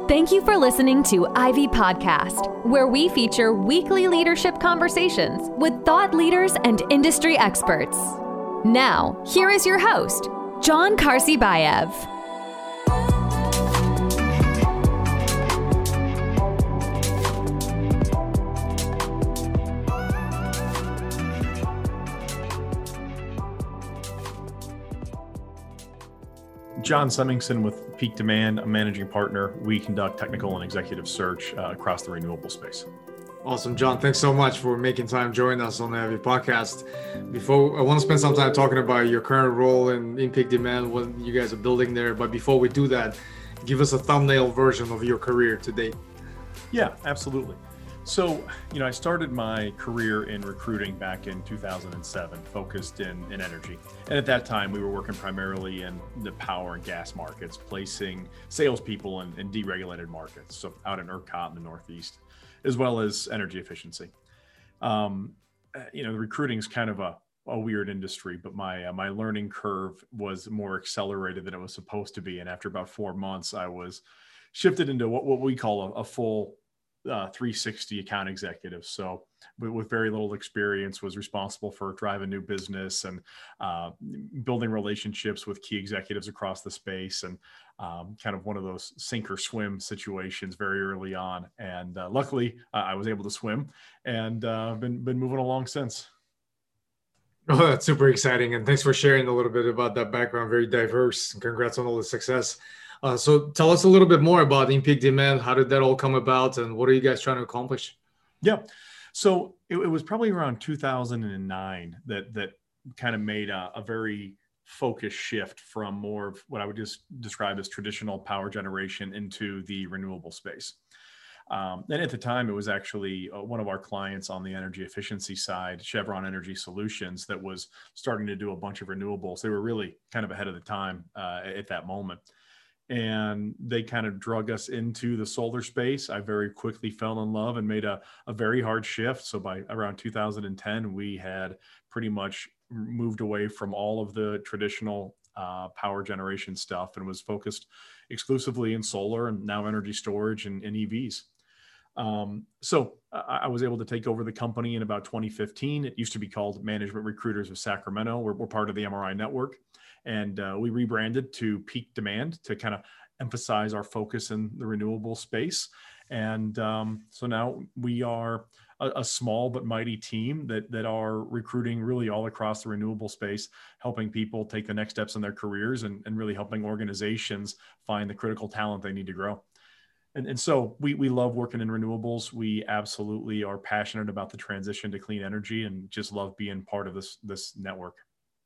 Thank you for listening to Ivy Podcast, where we feature weekly leadership conversations with thought leaders and industry experts. Now, here is your host, John Karsibayev. John Semmingson with Peak Demand, a managing partner. We conduct technical and executive search across the renewable space. Awesome, John. Thanks so much for making time to join us on the Ivy Podcast. I want to spend some time talking about your current role in Peak Demand, what you guys are building there. But before we do that, give us a thumbnail version of your career to date. Yeah, absolutely. So, I started my career in recruiting back in 2007, focused in energy. And at that time, we were working primarily in the power and gas markets, placing salespeople in deregulated markets, so out in ERCOT in the Northeast, as well as energy efficiency. The recruiting is kind of a weird industry, but my learning curve was more accelerated than it was supposed to be. And after about 4 months, I was shifted into what we call a full 360 account executive. So with very little experience, was responsible for driving new business and building relationships with key executives across the space, and kind of one of those sink or swim situations very early on. And luckily, I was able to swim, and been moving along since. Oh, that's super exciting. And thanks for sharing a little bit about that background. Very diverse. And congrats on all the success. So tell us a little bit more about Peak Demand. How did that all come about, and what are you guys trying to accomplish? Yeah. So it was probably around 2009 that kind of made a very focused shift from more of what I would just describe as traditional power generation into the renewable space. And at the time, it was actually one of our clients on the energy efficiency side, Chevron Energy Solutions, that was starting to do a bunch of renewables. They were really kind of ahead of the time at that moment. And they kind of drug us into the solar space. I very quickly fell in love and made a very hard shift. So by around 2010, we had pretty much moved away from all of the traditional power generation stuff and was focused exclusively in solar and now energy storage and EVs. So I was able to take over the company in about 2015. It used to be called Management Recruiters of Sacramento. We're part of the MRI network. And we rebranded to Peak Demand to kind of emphasize our focus in the renewable space. And so now we are a small but mighty team that are recruiting really all across the renewable space, helping people take the next steps in their careers and really helping organizations find the critical talent they need to grow. And so we love working in renewables. We absolutely are passionate about the transition to clean energy and just love being part of this network.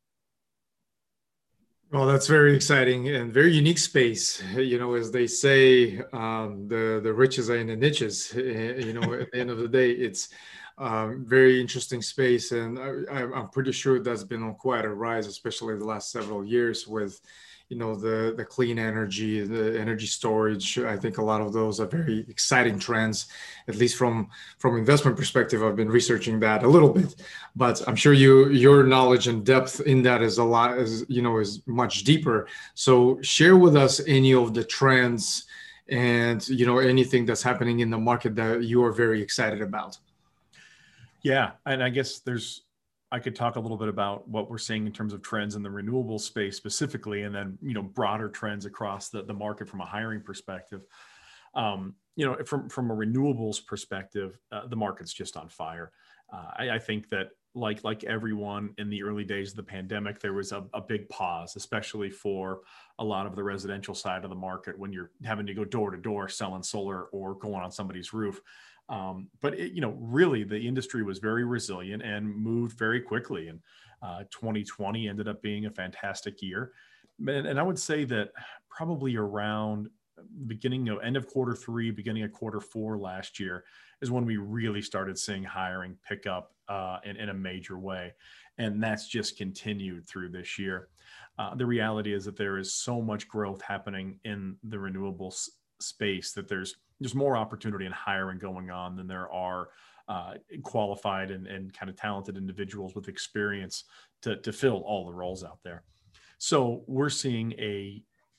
Well, that's very exciting and very unique space. As they say, the riches are in the niches. At the end of the day, it's very interesting space. And I'm pretty sure that's been on quite a rise, especially the last several years with the clean energy, the energy storage. I think a lot of those are very exciting trends, at least from investment perspective. I've been researching that a little bit, but I'm sure your knowledge and depth in that is is much deeper. So share with us any of the trends and, anything that's happening in the market that you are very excited about. Yeah. And I guess I could talk a little bit about what we're seeing in terms of trends in the renewable space specifically, and then, broader trends across the market from a hiring perspective. From a renewables perspective, the market's just on fire. I think that like everyone in the early days of the pandemic, there was a big pause, especially for a lot of the residential side of the market when you're having to go door to door selling solar or going on somebody's roof. But really the industry was very resilient and moved very quickly. And 2020 ended up being a fantastic year. And I would say that probably around end of quarter 3, beginning of quarter 4 last year is when we really started seeing hiring pick up in a major way. And that's just continued through this year. The reality is that there is so much growth happening in the renewables space that there's more opportunity in hiring going on than there are qualified and kind of talented individuals with experience to fill all the roles out there. So we're seeing a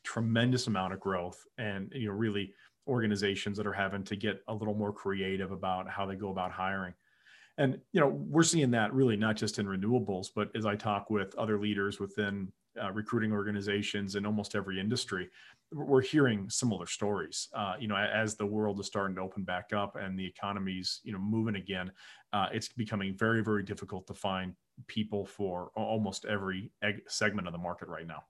tremendous amount of growth, and really organizations that are having to get a little more creative about how they go about hiring. And we're seeing that really not just in renewables, but as I talk with other leaders within recruiting organizations in almost every industry, we're hearing similar stories. As the world is starting to open back up and the economy's moving again, it's becoming very, very difficult to find people for almost every segment of the market right now.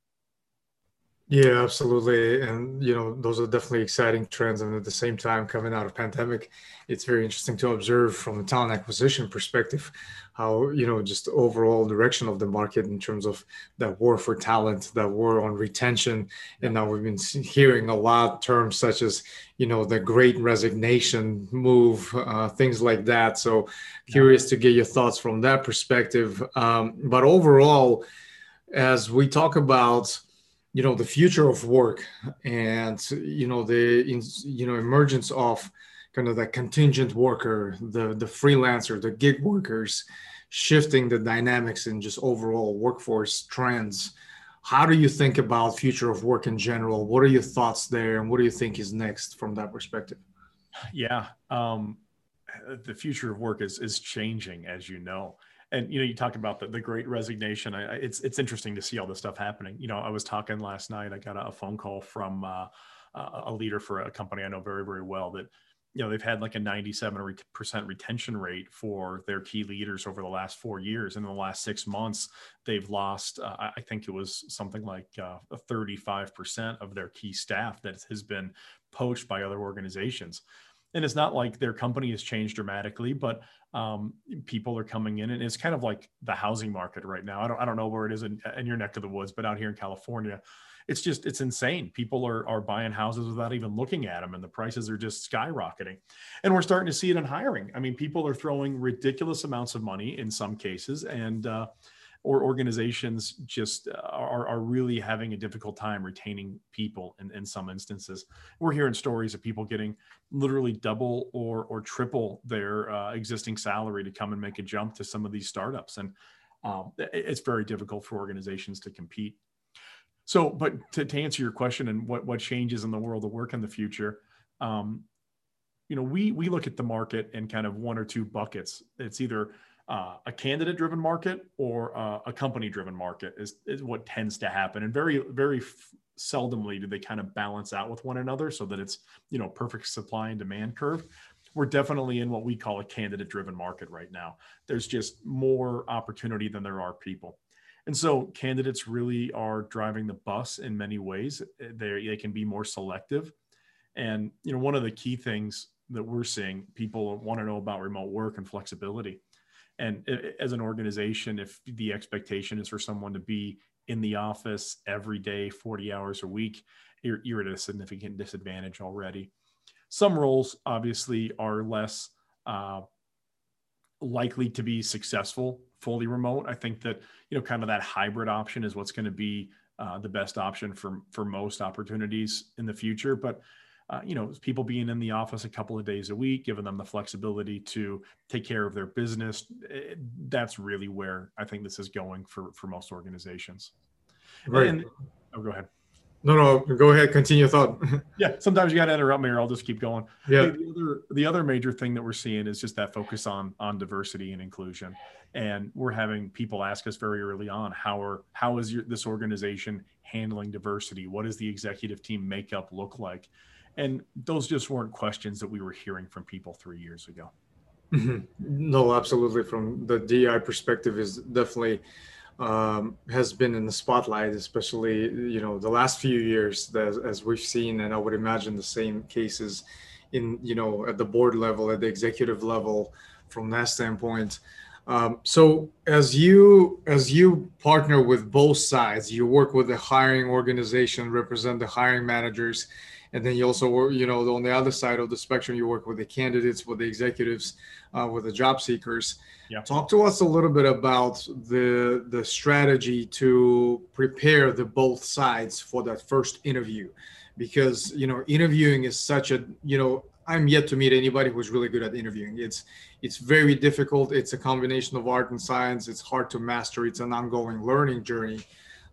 Yeah, absolutely. And, those are definitely exciting trends. And at the same time, coming out of pandemic, it's very interesting to observe from a talent acquisition perspective, how, just overall direction of the market in terms of that war for talent, that war on retention. And now we've been hearing a lot of terms such as, the great resignation move, things like that. So curious to get your thoughts from that perspective. But overall, as we talk about the future of work and, the emergence of kind of that contingent worker, the freelancer, the gig workers, shifting the dynamics in just overall workforce trends. How do you think about future of work in general? What are your thoughts there? And what do you think is next from that perspective? Yeah. The future of work is changing, as you know. And, you talk about the great resignation. It's interesting to see all this stuff happening. I was talking last night, I got a phone call from a leader for a company I know very, very well that, they've had like a 97% retention rate for their key leaders over the last 4 years. And in the last 6 months, they've lost, I think it was something like 35% of their key staff that has been poached by other organizations. And it's not like their company has changed dramatically, but people are coming in, and it's kind of like the housing market right now. I don't know where it is in your neck of the woods, but out here in California, it's insane. People are buying houses without even looking at them, and the prices are just skyrocketing. And we're starting to see it in hiring. I mean, people are throwing ridiculous amounts of money in some cases, and or organizations just are really having a difficult time retaining people in some instances. We're hearing stories of people getting literally double or triple their existing salary to come and make a jump to some of these startups. And it's very difficult for organizations to compete. So, but to answer your question and what changes in the world of work in the future, we look at the market in kind of one or two buckets. It's either a candidate-driven market or a company-driven market is what tends to happen. And very, very seldomly do they kind of balance out with one another so that it's, perfect supply and demand curve. We're definitely in what we call a candidate-driven market right now. There's just more opportunity than there are people. And so candidates really are driving the bus in many ways. They can be more selective. And, one of the key things that we're seeing, people want to know about remote work and flexibility. And as an organization, if the expectation is for someone to be in the office every day, 40 hours a week, you're at a significant disadvantage already. Some roles obviously are less likely to be successful fully remote. I think that, kind of that hybrid option is what's going to be the best option for most opportunities in the future. But people being in the office a couple of days a week, giving them the flexibility to take care of their business. That's really where I think this is going for most organizations. Right. Go ahead. No, go ahead. Continue your thought. Yeah. Sometimes you got to interrupt me or I'll just keep going. Yeah. The other major thing that we're seeing is just that focus on diversity and inclusion. And we're having people ask us very early on, how is this organization handling diversity? What does the executive team makeup look like? And those just weren't questions that we were hearing from people 3 years ago. Mm-hmm. No, absolutely. From the DEI perspective is definitely has been in the spotlight, especially, the last few years as we've seen, and I would imagine the same cases in, at the board level, at the executive level from that standpoint. So as you partner with both sides, you work with the hiring organization, represent the hiring managers, and then you also work, on the other side of the spectrum, you work with the candidates, with the executives, with the job seekers. Yeah. Talk to us a little bit about the strategy to prepare the both sides for that first interview, because, interviewing is such a, I'm yet to meet anybody who's really good at interviewing. It's very difficult. It's a combination of art and science. It's hard to master. It's an ongoing learning journey.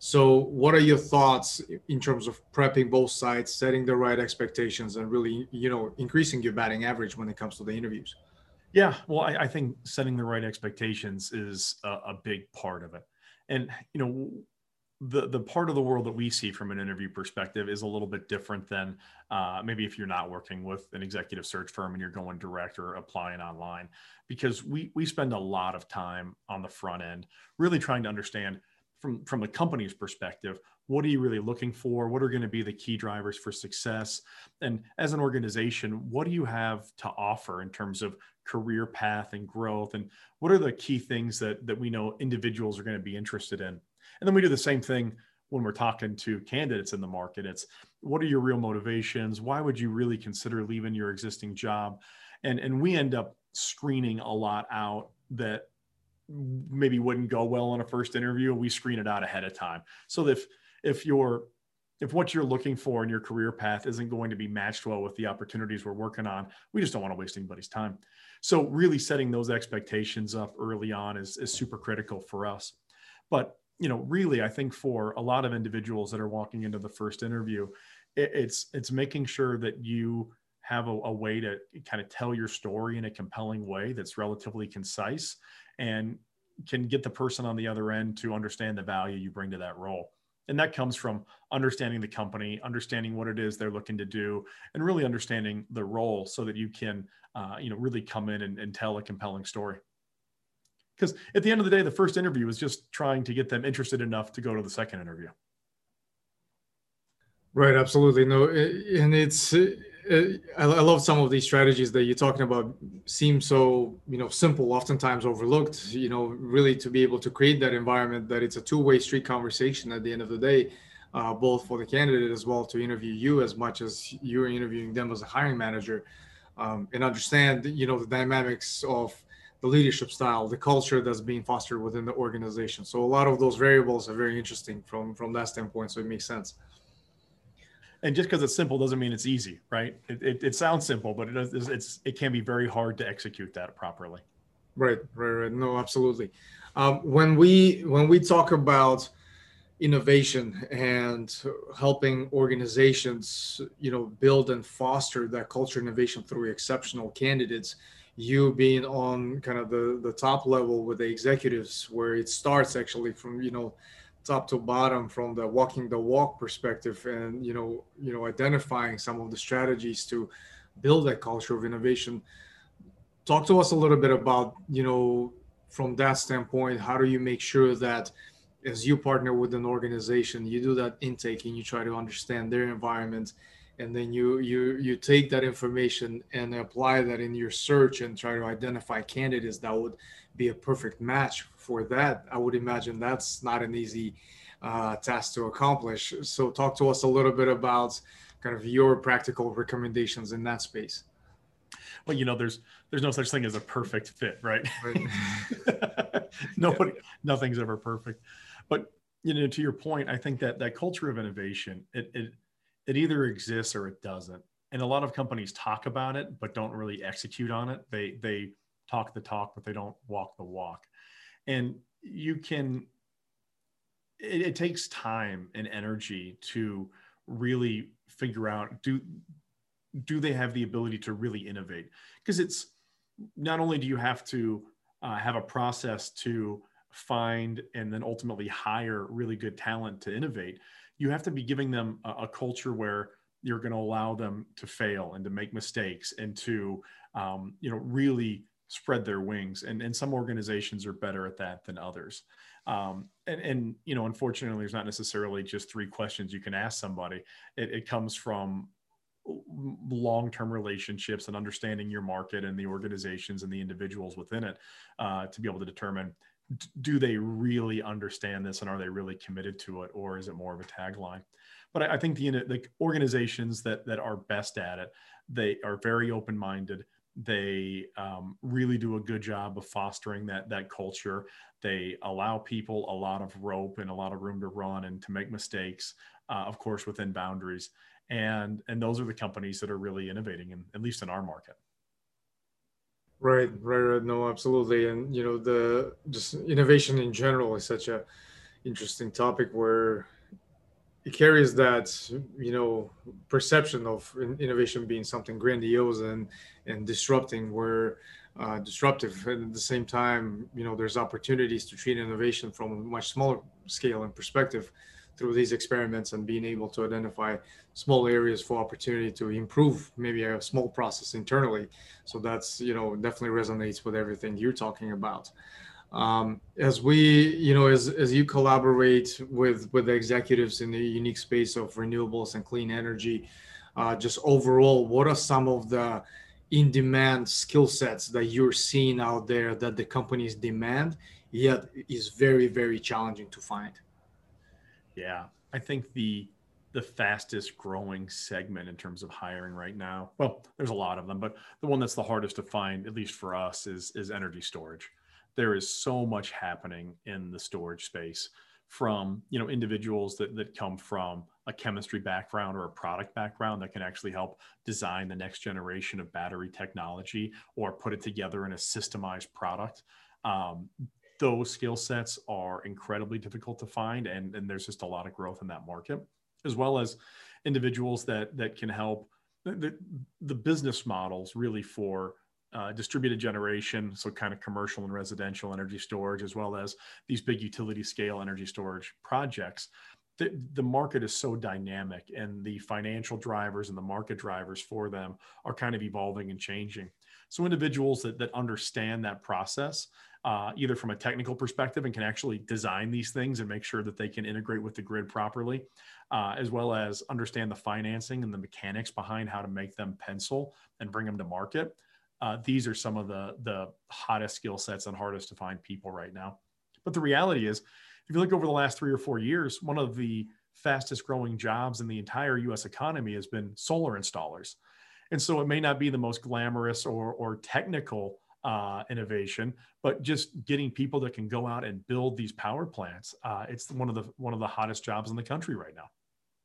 So what are your thoughts in terms of prepping both sides, setting the right expectations, and really, increasing your batting average when it comes to the interviews? Yeah, well, I think setting the right expectations is a big part of it. And, the part of the world that we see from an interview perspective is a little bit different than maybe if you're not working with an executive search firm and you're going direct or applying online, because we spend a lot of time on the front end really trying to understand from the company's perspective, what are you really looking for? What are going to be the key drivers for success? And as an organization, what do you have to offer in terms of career path and growth? And what are the key things that we know individuals are going to be interested in? And then we do the same thing when we're talking to candidates in the market. It's what are your real motivations? Why would you really consider leaving your existing job? And we end up screening a lot out that maybe wouldn't go well on a first interview. We screen it out ahead of time. So if what you're looking for in your career path isn't going to be matched well with the opportunities we're working on, we just don't want to waste anybody's time. So really setting those expectations up early on is super critical for us. But really, I think for a lot of individuals that are walking into the first interview, it's making sure that you have a way to kind of tell your story in a compelling way that's relatively concise and can get the person on the other end to understand the value you bring to that role. And that comes from understanding the company, understanding what it is they're looking to do, and really understanding the role so that you can, really come in and tell a compelling story. Because at the end of the day, the first interview is just trying to get them interested enough to go to the second interview. Right, absolutely. No, and I love some of these strategies that you're talking about. Seem so, simple, oftentimes overlooked. Really to be able to create that environment that it's a two-way street conversation at the end of the day, both for the candidate as well to interview you as much as you're interviewing them as a hiring manager, and understand, the dynamics of the leadership style, the culture that's being fostered within the organization. So a lot of those variables are very interesting from that standpoint. So it makes sense. And just because it's simple doesn't mean it's easy, right? It sounds simple, but it can be very hard to execute that properly. Right. No, absolutely. When we talk about innovation and helping organizations, build and foster that culture innovation through exceptional candidates, you being on kind of the top level with the executives, where it starts actually from, top to bottom, from the walking the walk perspective, and identifying some of the strategies to build that culture of innovation. Talk to us a little bit about, from that standpoint, how do you make sure that as you partner with an organization, you do that intake and you try to understand their environment, and then you take that information and apply that in your search and try to identify candidates that would be a perfect match for that? I would imagine that's not an easy task to accomplish. So talk to us a little bit about kind of your practical recommendations in that space. Well, there's no such thing as a perfect fit, right? Nothing's ever perfect. But, to your point, I think that culture of innovation, it either exists or it doesn't. And a lot of companies talk about it, but don't really execute on it. They talk the talk, but they don't walk the walk. And it takes time and energy to really figure out, do they have the ability to really innovate? Because it's not only do you have to have a process to find and then ultimately hire really good talent to innovate, you have to be giving them a culture where you're going to allow them to fail and to make mistakes and to, really spread their wings. And some organizations are better at that than others. Unfortunately, there's not necessarily just 3 questions you can ask somebody. It comes from long-term relationships and understanding your market and the organizations and the individuals within it, to be able to determine, do they really understand this and are they really committed to it, or is it more of a tagline? But I think the organizations that are best at it, they are very open-minded. They really do a good job of fostering that culture. They allow people a lot of rope and a lot of room to run and to make mistakes, of course, within boundaries. And those are the companies that are really innovating, at least in our market. Right. No, absolutely. And, the just innovation in general is such a interesting topic where it carries that, perception of innovation being something grandiose and disrupting, where disruptive, and at the same time, there's opportunities to treat innovation from a much smaller scale and perspective through these experiments, and being able to identify small areas for opportunity to improve maybe a small process internally. So that's, definitely resonates with everything you're talking about. As we, as you collaborate with the executives in the unique space of renewables and clean energy, just overall, what are some of the in-demand skill sets that you're seeing out there that the companies demand, yet is very, very challenging to find? Yeah, I think the fastest growing segment in terms of hiring right now, well, there's a lot of them, but the one that's the hardest to find, at least for us, is energy storage. There is so much happening in the storage space, from individuals that come from a chemistry background or a product background that can actually help design the next generation of battery technology or put it together in a systemized product. Um, those skill sets are incredibly difficult to find, and there's just a lot of growth in that market, as well as individuals that can help the business models really for distributed generation, so kind of commercial and residential energy storage, as well as these big utility scale energy storage projects. The market is so dynamic, and the financial drivers and the market drivers for them are kind of evolving and changing. So individuals that understand that process, either from a technical perspective and can actually design these things and make sure that they can integrate with the grid properly, as well as understand the financing and the mechanics behind how to make them pencil and bring them to market. These are some of the hottest skill sets and hardest to find people right now. But the reality is, if you look over the last 3 or 4 years, one of the fastest growing jobs in the entire US economy has been solar installers. And so it may not be the most glamorous or technical innovation, but just getting people that can go out and build these power plants. It's one of the hottest jobs in the country right now.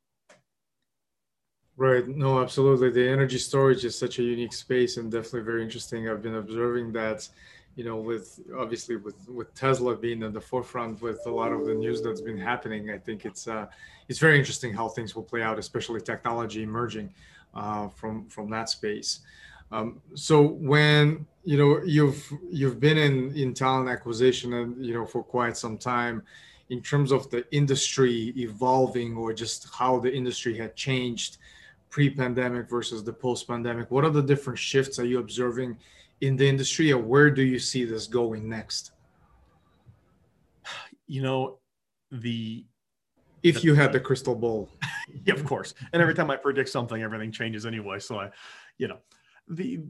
Right. No, absolutely. The energy storage is such a unique space and definitely very interesting. I've been observing that, with obviously with Tesla being at the forefront with a lot of the news that's been happening. I think it's very interesting how things will play out, especially technology emerging from that space. So when you've been in talent acquisition and for quite some time, in terms of the industry evolving or just how the industry had changed pre-pandemic versus the post-pandemic, what are the different shifts are you observing in the industry, or where do you see this going next? The If you had the crystal ball. Yeah, of course. And every time I predict something, everything changes anyway. So the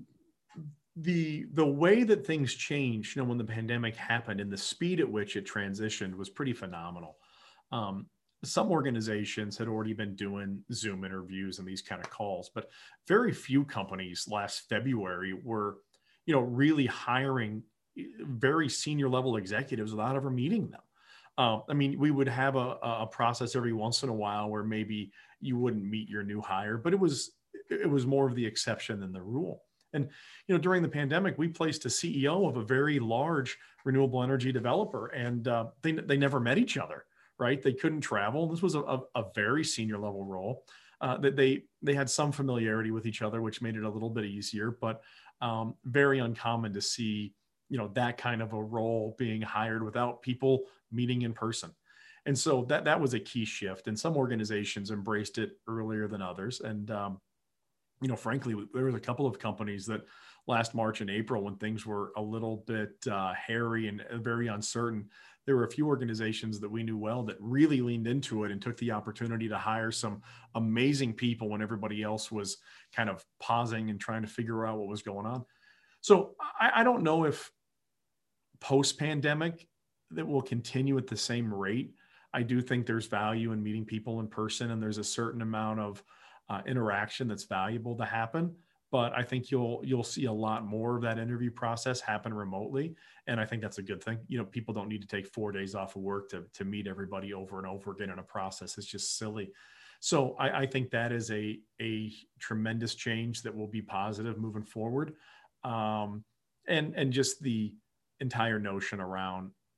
the way that things changed, when the pandemic happened and the speed at which it transitioned was pretty phenomenal. Some organizations had already been doing Zoom interviews and these kind of calls, but very few companies last February were, really hiring very senior level executives without ever meeting them. I mean, we would have a process every once in a while where maybe you wouldn't meet your new hire, but it was more of the exception than the rule. And during the pandemic, we placed a CEO of a very large renewable energy developer, and they never met each other. Right? They couldn't travel. This was a very senior level role. That they had some familiarity with each other, which made it a little bit easier, but very uncommon to see that kind of a role being hired without people meeting in person. And so that was a key shift. And some organizations embraced it earlier than others. And frankly, there was a couple of companies that last March and April, when things were a little bit hairy and very uncertain, there were a few organizations that we knew well that really leaned into it and took the opportunity to hire some amazing people when everybody else was kind of pausing and trying to figure out what was going on. So I don't know if post-pandemic that will continue at the same rate. I do think there's value in meeting people in person, and there's a certain amount of interaction that's valuable to happen. But I think you'll see a lot more of that interview process happen remotely. And I think that's a good thing. People don't need to take 4 days off of work to meet everybody over and over again in a process. It's just silly. So I think that is a tremendous change that will be positive moving forward. And just the entire notion around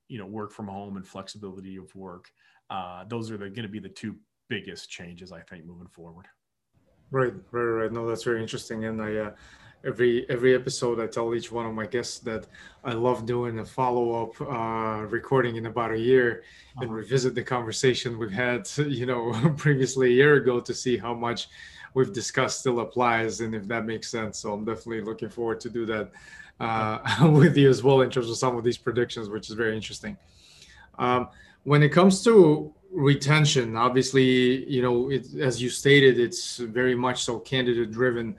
work from home and flexibility of work. Those are going to be the two biggest changes, I think, moving forward. Right. No, that's very interesting. And every episode, I tell each one of my guests that I love doing a follow-up recording in about a year and revisit the conversation we've had, previously a year ago, to see how much we've discussed still applies and if that makes sense. So I'm definitely looking forward to do that with you as well in terms of some of these predictions, which is very interesting. When it comes to retention, obviously, as you stated, it's very much so candidate driven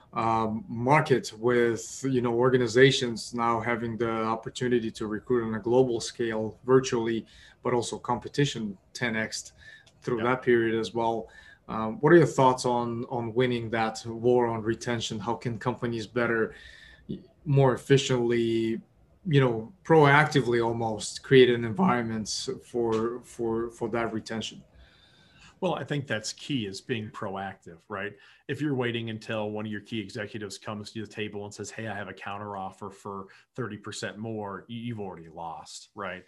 market with, organizations now having the opportunity to recruit on a global scale virtually, but also competition 10x through that period as well. What are your thoughts on winning that war on retention? How can companies better, more efficiently, proactively almost create an environment for that retention? Well, I think that's key, is being proactive, right? If you're waiting until one of your key executives comes to the table and says, hey, I have a counter offer for 30% more, you've already lost, right?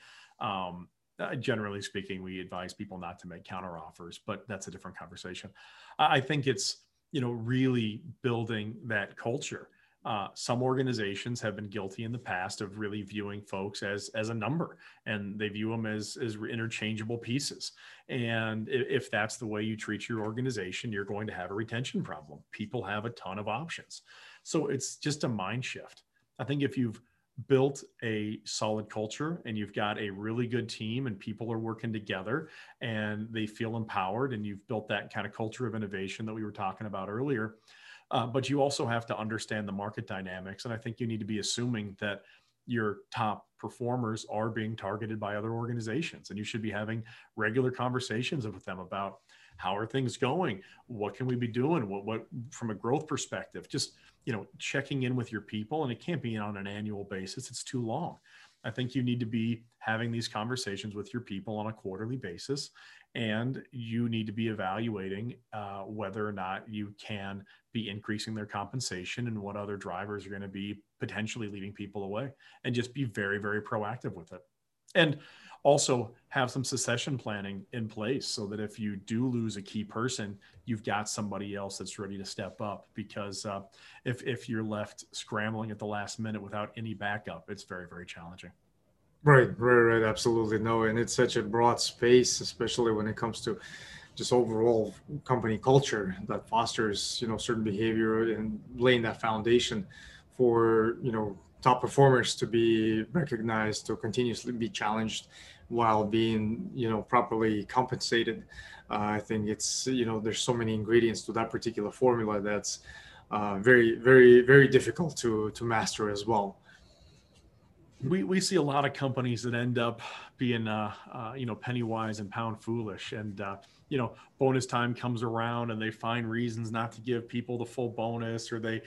Generally speaking, we advise people not to make counter offers, but that's a different conversation. I think it's, really building that culture. Some organizations have been guilty in the past of really viewing folks as a number, and they view them as interchangeable pieces. And if that's the way you treat your organization, you're going to have a retention problem. People have a ton of options. So it's just a mind shift. I think if you've built a solid culture and you've got a really good team and people are working together and they feel empowered, and you've built that kind of culture of innovation that we were talking about earlier, but you also have to understand the market dynamics. And I think you need to be assuming that your top performers are being targeted by other organizations, and you should be having regular conversations with them about how are things going? What can we be doing? What from a growth perspective, just, checking in with your people. And it can't be on an annual basis. It's too long. I think you need to be having these conversations with your people on a quarterly basis, and you need to be evaluating whether or not you can be increasing their compensation and what other drivers are going to be potentially leading people away, and just be very, very proactive with it. And also have some succession planning in place so that if you do lose a key person, you've got somebody else that's ready to step up, because if you're left scrambling at the last minute without any backup, it's very, very challenging. Right. Absolutely. No. And it's such a broad space, especially when it comes to just overall company culture that fosters, certain behavior and laying that foundation for, top performers to be recognized, to continuously be challenged while being, properly compensated. I think it's, there's so many ingredients to that particular formula that's very, very, very difficult to master as well. We see a lot of companies that end up being, penny wise and pound foolish. And, bonus time comes around and they find reasons not to give people the full bonus, or they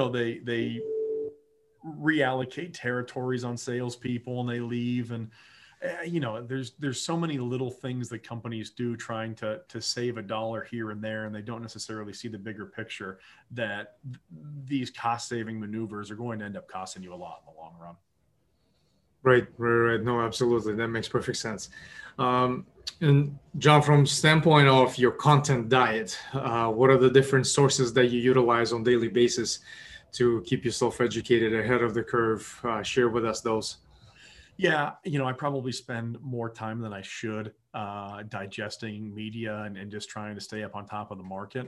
reallocate territories on salespeople and they leave. And, there's so many little things that companies do trying to save $1 here and there, and they don't necessarily see the bigger picture that these cost saving maneuvers are going to end up costing you a lot in the long run. Right. No, absolutely. That makes perfect sense. And John, from standpoint of your content diet, what are the different sources that you utilize on a daily basis to keep yourself educated ahead of the curve? Share with us those. Yeah, I probably spend more time than I should digesting media and just trying to stay up on top of the market.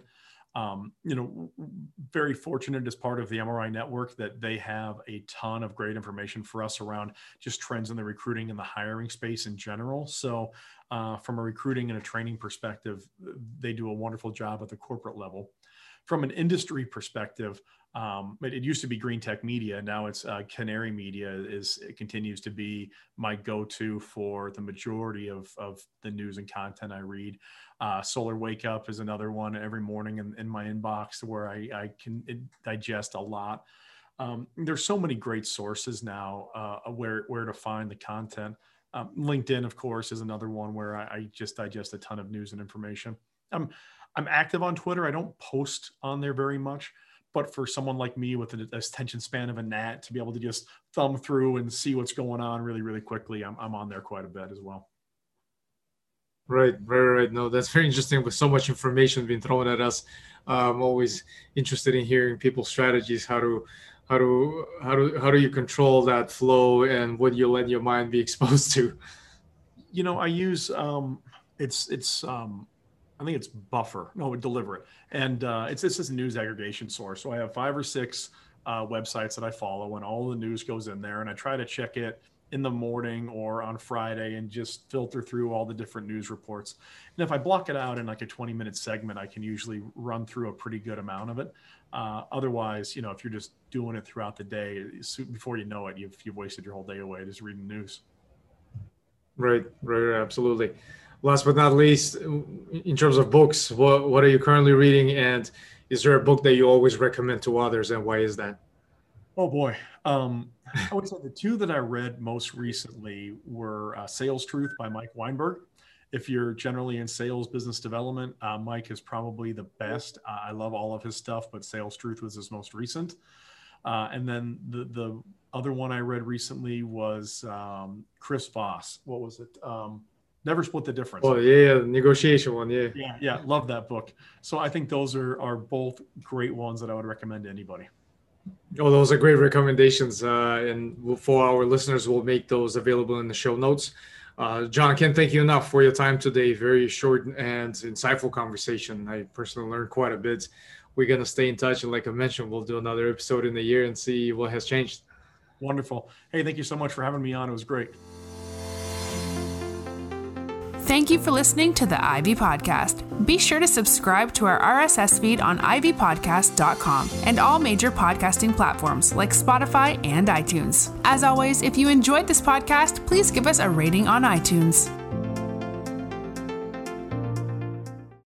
Very fortunate as part of the MRI network that they have a ton of great information for us around just trends in the recruiting and the hiring space in general. So from a recruiting and a training perspective, they do a wonderful job at the corporate level. From an industry perspective, it used to be Green Tech Media. Now it's Canary Media it continues to be my go-to for the majority of the news and content I read. Solar Wake Up is another one every morning in my inbox where I can digest a lot. There's so many great sources now where to find the content. LinkedIn, of course, is another one where I just digest a ton of news and information. I'm active on Twitter. I don't post on there very much, But for someone like me with an attention span of a gnat to be able to just thumb through and see what's going on really, really quickly, I'm on there quite a bit as well. Right. No, that's very interesting. With so much information being thrown at us, I'm always interested in hearing people's strategies. How do you control that flow, and what do you let your mind be exposed to? I use I think it's Buffer. No, Deliberate, and it's a news aggregation source. So I have 5 or 6 websites that I follow, and all the news goes in there, and I try to check it in the morning or on Friday and just filter through all the different news reports. And if I block it out in like a 20-minute segment, I can usually run through a pretty good amount of it. Otherwise, if you're just doing it throughout the day, before you know it, you've wasted your whole day away just reading news. Right, absolutely. Last but not least, in terms of books, what are you currently reading, and is there a book that you always recommend to others, and why is that? Oh boy. I would say the 2 that I read most recently were Sales Truth by Mike Weinberg. If you're generally in sales, business development, Mike is probably the best. I love all of his stuff, but Sales Truth was his most recent. And then the other one I read recently was Chris Voss. What was it? Never Split the Difference. Oh yeah, negotiation one. Yeah. Love that book. So I think those are both great ones that I would recommend to anybody. Oh, those are great recommendations. And for our listeners, we'll make those available in the show notes. John, can't thank you enough for your time today. Very short and insightful conversation. I personally learned quite a bit. We're going to stay in touch. And like I mentioned, we'll do another episode in the year and see what has changed. Wonderful. Hey, thank you so much for having me on. It was great. Thank you for listening to the Ivy Podcast. Be sure to subscribe to our RSS feed on ivypodcast.com and all major podcasting platforms like Spotify and iTunes. As always, if you enjoyed this podcast, please give us a rating on iTunes.